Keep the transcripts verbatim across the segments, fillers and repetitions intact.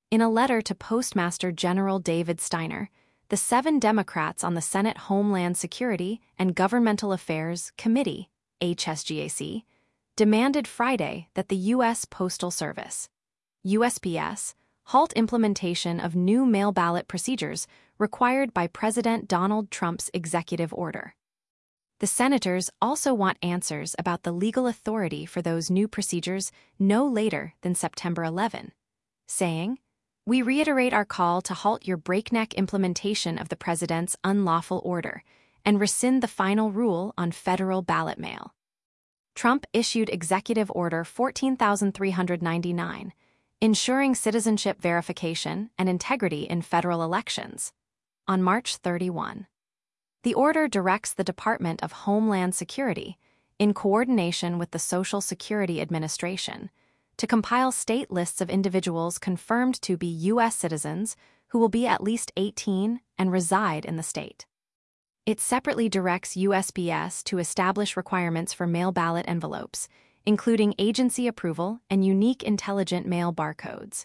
In a letter to Postmaster General David Steiner, the seven Democrats on the Senate Homeland Security and Governmental Affairs Committee, H S G A C, demanded Friday that the U S Postal Service, U S P S, halt implementation of new mail ballot procedures required by President Donald Trump's executive order. The senators also want answers about the legal authority for those new procedures no later than September eleventh, saying, "We reiterate our call to halt your breakneck implementation of the president's unlawful order and rescind the final rule on federal ballot mail." Trump issued Executive Order fourteen thousand three hundred ninety-nine, ensuring citizenship verification and integrity in federal elections, on March thirty-first. The order directs the Department of Homeland Security, in coordination with the Social Security Administration, to compile state lists of individuals confirmed to be U S citizens who will be at least eighteen and reside in the state. It separately directs U S P S to establish requirements for mail ballot envelopes, including agency approval and unique intelligent mail barcodes.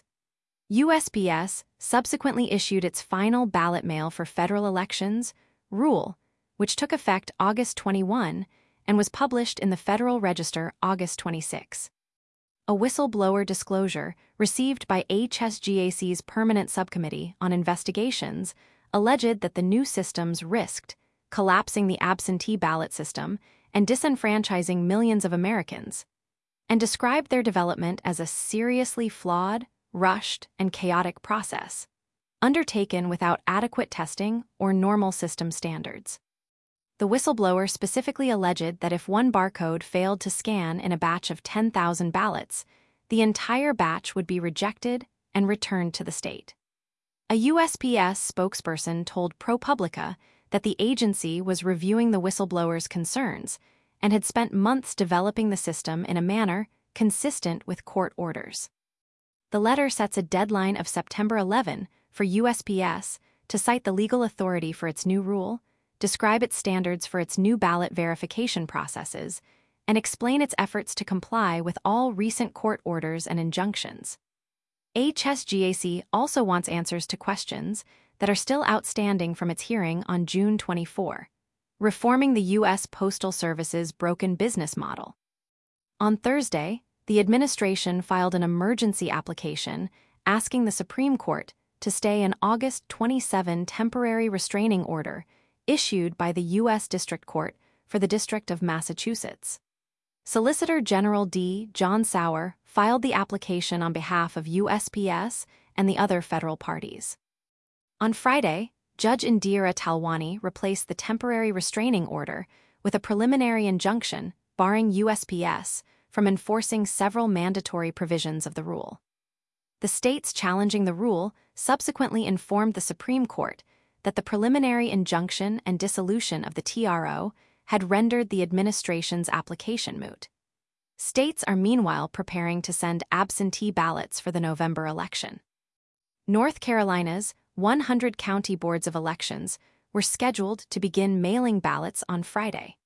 U S P S subsequently issued its final ballot mail for federal elections rule, which took effect August twenty-first and was published in the Federal Register August twenty-sixth. A whistleblower disclosure received by H S G A C's Permanent Subcommittee on Investigations alleged that the new systems risked collapsing the absentee ballot system and disenfranchising millions of Americans, and described their development as a seriously flawed, rushed, and chaotic process, undertaken without adequate testing or normal system standards. The whistleblower specifically alleged that if one barcode failed to scan in a batch of ten thousand ballots, the entire batch would be rejected and returned to the state. A U S P S spokesperson told ProPublica that the agency was reviewing the whistleblower's concerns and had spent months developing the system in a manner consistent with court orders. The letter sets a deadline of September eleventh for U S P S to cite the legal authority for its new rule, describe its standards for its new ballot verification processes, and explain its efforts to comply with all recent court orders and injunctions. H S G A C also wants answers to questions that are still outstanding from its hearing on June twenty-fourth, reforming the U S Postal Service's broken business model. On Thursday, the administration filed an emergency application asking the Supreme Court to stay an August twenty-seventh temporary restraining order issued by the U S District Court for the District of Massachusetts. Solicitor General D. John Sauer filed the application on behalf of U S P S and the other federal parties. On Friday, Judge Indira Talwani replaced the temporary restraining order with a preliminary injunction barring U S P S from enforcing several mandatory provisions of the rule. The states challenging the rule subsequently informed the Supreme Court that the preliminary injunction and dissolution of the T R O had rendered the administration's application moot. States are meanwhile preparing to send absentee ballots for the November election. North Carolina's one hundred county boards of elections were scheduled to begin mailing ballots on Friday.